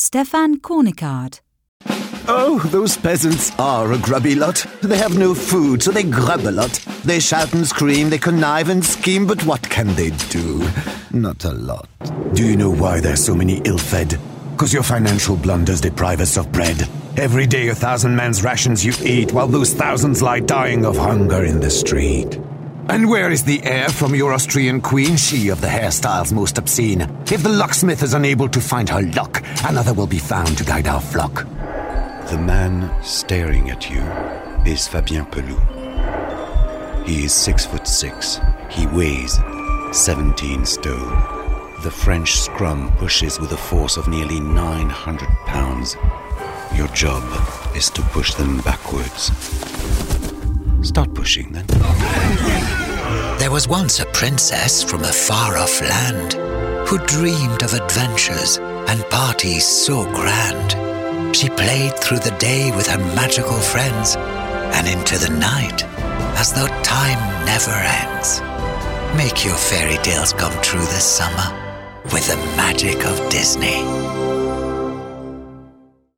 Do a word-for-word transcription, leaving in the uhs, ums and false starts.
Stefan Kornikard. Oh, those peasants are a grubby lot. They have no food, so they grub a lot. They shout and scream, they connive and scheme, but what can they do? Not a lot. Do you know why there's so many ill-fed? Because your financial blunders deprive us of bread. Every day a thousand men's rations you eat, while those thousands lie dying of hunger in the street. And where is the heir from your Austrian queen, she of the hairstyles most obscene? If the locksmith is unable to find her luck, another will be found to guide our flock. The man staring at you is Fabien Pelou. He is six foot six. He weighs seventeen stone. The French scrum pushes with a force of nearly nine hundred pounds. Your job is to push them backwards. Start pushing, then. There was once a princess from a far-off land who dreamed of adventures and parties so grand. She played through the day with her magical friends and into the night, as though time never ends. Make your fairy tales come true this summer with the magic of Disney.